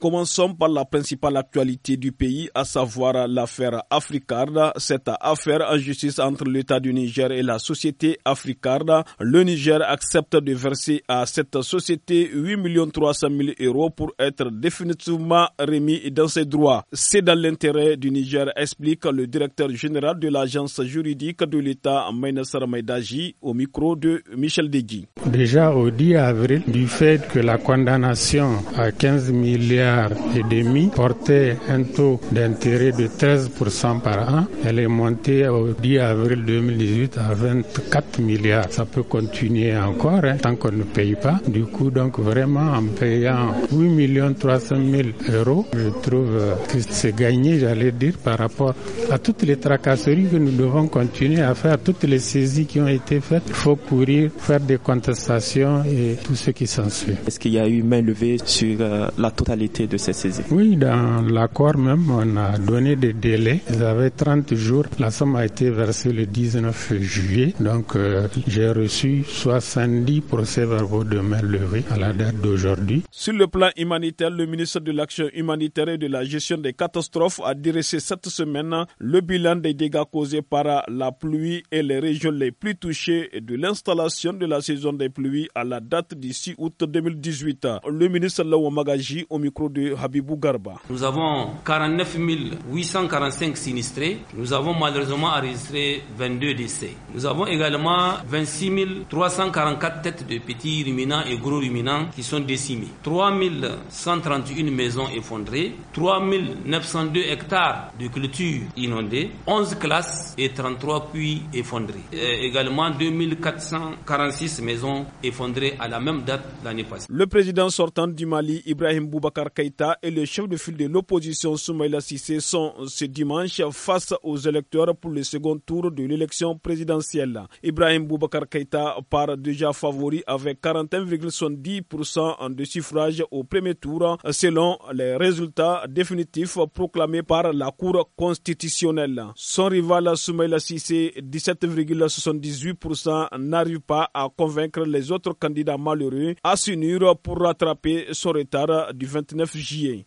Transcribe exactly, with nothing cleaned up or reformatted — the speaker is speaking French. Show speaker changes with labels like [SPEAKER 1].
[SPEAKER 1] Commençons par la principale actualité du pays, à savoir l'affaire Africard. Cette affaire en justice entre l'État du Niger et la société Africard. Le Niger accepte de verser à cette société huit millions trois cent mille euros pour être définitivement remis dans ses droits. C'est dans l'intérêt du Niger, explique le directeur général de l'agence juridique de l'État, Mainasar Maïdaji, au micro de Michel Degui.
[SPEAKER 2] Déjà au dix avril, du fait que la condamnation à quinze milliards et demi portait un taux d'intérêt de treize pour cent par an, elle est montée au dix avril deux mille dix-huit à vingt-quatre milliards. Ça peut continuer encore hein, tant qu'on ne paye pas. Du coup, donc vraiment en payant huit millions trois cent mille euros, je trouve que c'est gagné, j'allais dire, par rapport à toutes les tracasseries que nous devons continuer à faire, toutes les saisies qui ont été faites. Il faut courir, faire des contestations et tout ce qui s'ensuit.
[SPEAKER 3] Est-ce qu'il y a eu main levée sur euh, la totalité de ces saisies?
[SPEAKER 2] Oui, dans l'accord même, on a donné des délais. Ils avaient trente jours. La somme a été versée le dix-neuf juillet. Donc, euh, j'ai reçu soixante-dix procès-verbaux de main levée à la date d'aujourd'hui.
[SPEAKER 1] Sur le plan humanitaire, le ministre de l'Action humanitaire et de la gestion des catastrophes a dressé cette semaine le bilan des dégâts causés par la pluie et les régions les plus touchées de l'installation de la saison des pluies à la date du six août deux mille dix-huit. Le ministre Lawa Magaji au micro de Habibou Garba.
[SPEAKER 4] Nous avons quarante-neuf mille huit cent quarante-cinq sinistrés. Nous avons malheureusement enregistré vingt-deux décès. Nous avons également vingt-six mille trois cent quarante-quatre têtes de petits ruminants et gros ruminants qui sont décimés. trois mille cent trente et une maisons effondrées, trois mille neuf cent deux hectares de cultures inondées, onze classes et trente-trois puits effondrés. Et également deux mille quatre cent quarante-six maisons effondrées à la même date l'année passée.
[SPEAKER 1] Le président sortant du Mali, Ibrahim Boubacar Keïta, et le chef de file de l'opposition, Soumaïla Cissé, sont ce dimanche face aux électeurs pour le second tour de l'élection présidentielle. Ibrahim Boubacar Keïta part déjà favori avec quarante et un virgule soixante-dix pour cent de suffrage au premier tour, selon les résultats définitifs proclamés par la Cour constitutionnelle. Son rival, Soumaïla Cissé, dix-sept virgule soixante-dix-huit pour cent, n'arrive pas à convaincre les autres candidats malheureux à s'unir pour rattraper son retard du vingt-neuf juillet.